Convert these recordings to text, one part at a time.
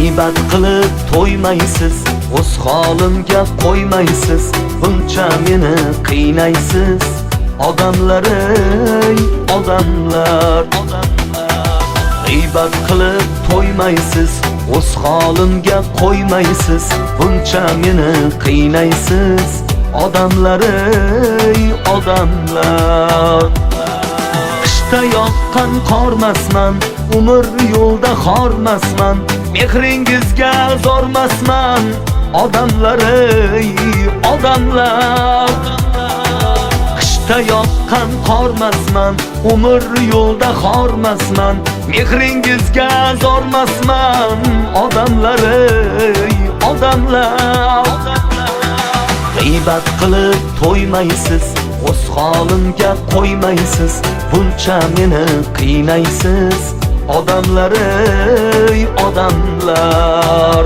G'iybat qilib to'ymaysiz, o'z holimga qo'ymaysiz, buncha meni qiynaysiz. Odamlar ey odamlar, g'iybat qilib to'ymaysiz, o'z holimga qo'ymaysiz, buncha meni qiynaysiz. Odamlar ey odamlar, qishda yoqqan qormasman, umr yo'lda xormasman, mehringizga zo'rmasman. Odamlar ey odamlar, qishda yoqqan qormasman, umr yo'lda xormasman, mehringizga zo'rmasman. Odamlar ey odamlar, g'iybat qilib to'ymaysiz, o'z holimga qo'ymaysiz, buncha meni qiynaysiz. Odamlar ey odamlar,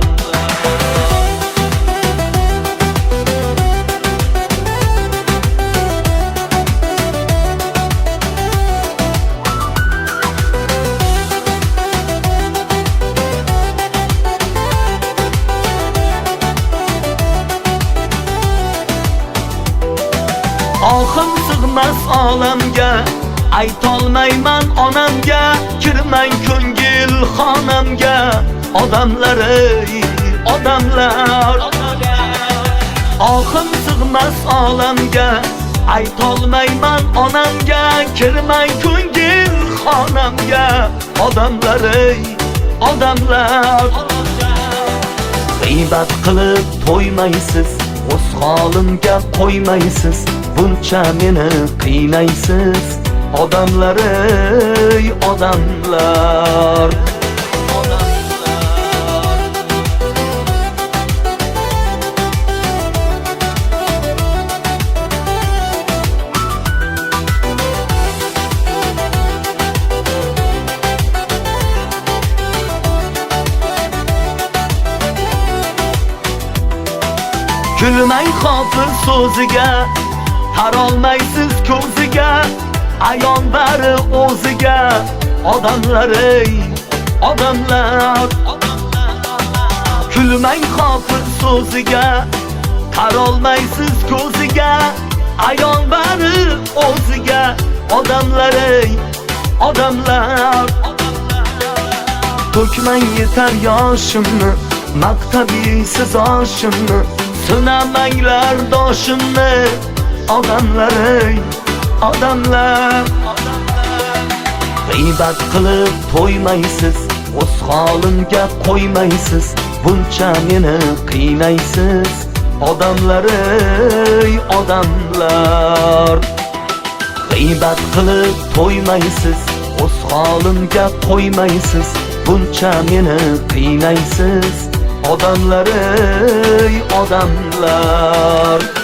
ohim sig'mas olamga, aytolmayman onamga, kirmang ko'ngil xonamga. Odamlar ey odamlar, ohim sig'mas olamga, aytolmayman onamga, kirmang ko'ngil xonamga. Odamlar ey odamlar, g'iybat qilib to'ymaysiz, o'z holimga qo'ymaysiz, buncha meni qiynaysiz. Odamlar ey odamlar, kulmang hofir so'ziga, qarolmaysiz ko'ziga, ayon bari o'ziga. Odamlar ey odamlar, kulmang hofir so'ziga, qarolmaysiz ko'ziga, ayon bari o'ziga. Odamlar ey odamlar, to'kmang yetar yoshimni, maqtabiysiz oshimni, sinamanglar doshimni. Odamlar ey odamlar, g'iybat qilib to'ymaysiz, o'z holimga qo'ymaysiz, buncha meni qiynaysiz. Odamlar ey odamlar, g'iybat qilib to'ymaysiz, o'z holimga qo'ymaysiz, buncha meni qiynaysiz. Odamlar ey odamlar.